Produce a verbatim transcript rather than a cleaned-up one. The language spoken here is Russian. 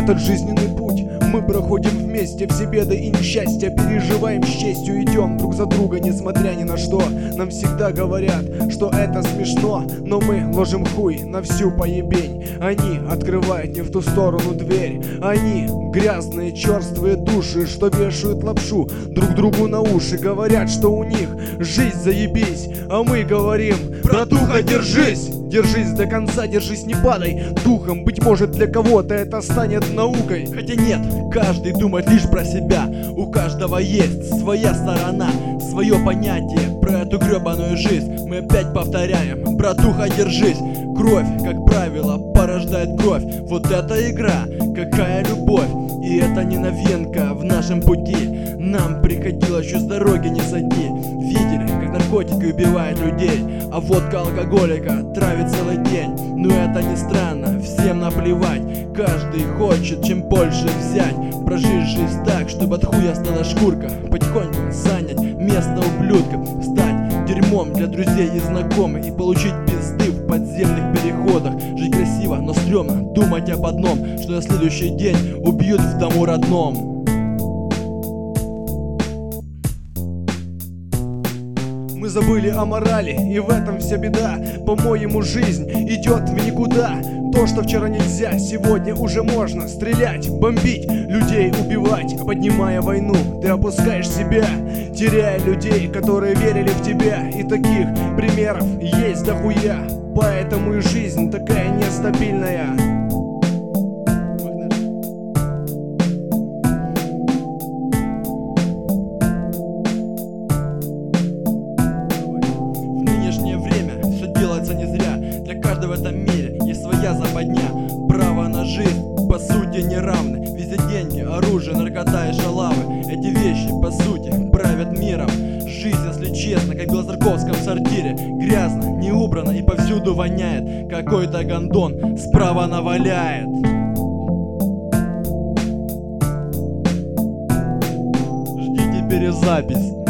Этот жизненный путь мы проходим вместе, все беды и несчастья переживаем с честью, идем друг за друга, несмотря ни на что. Нам всегда говорят, что это смешно, но мы ложим хуй на всю поебень. Они открывают не в ту сторону дверь. Они грязные, черствые души, что вешают лапшу друг другу на уши. Говорят, что у них жизнь заебись, а мы говорим: братуха, держись! Держись до конца, держись, не падай духом. Быть может, для кого-то это станет наукой. Хотя нет, каждый думает лишь про себя. У каждого есть своя сторона, свое понятие про эту гребаную жизнь. Мы опять повторяем: братуха, держись! Кровь, как правило, порождает кровь. Вот эта игра, какая любовь. И это не новинка в нашем пути. Нам приходилось еще с дороги не сойти. Видели, как наркотики убивают людей, а водка алкоголика травит целый день. Но это не странно, всем наплевать. Каждый хочет чем больше взять. Прожить жизнь так, чтобы от хуя стала шкурка. Потихоньку занять место ублюдка. Стать дерьмом для друзей и знакомых. И получить пизды в подземных переходах. Жить красиво, но стрёмно думать об одном: что на следующий день убьют в дому родном. Мы забыли о морали, и в этом вся беда. По-моему, жизнь идет в никуда. То, что вчера нельзя, сегодня уже можно. Стрелять, бомбить, людей убивать. Поднимая войну, ты опускаешь себя, теряя людей, которые верили в тебя. И таких примеров есть дохуя. Поэтому и жизнь такая нестабильная. Не зря. Для каждого в этом мире есть своя западня. Право на жизнь по сути неравны. Везде деньги, оружие, наркота и шалавы. Эти вещи по сути правят миром. Жизнь, если честно, как в белоцерковском сортире. Грязно, не убрано и повсюду воняет. Какой-то гондон справа наваляет. Ждите перезапись.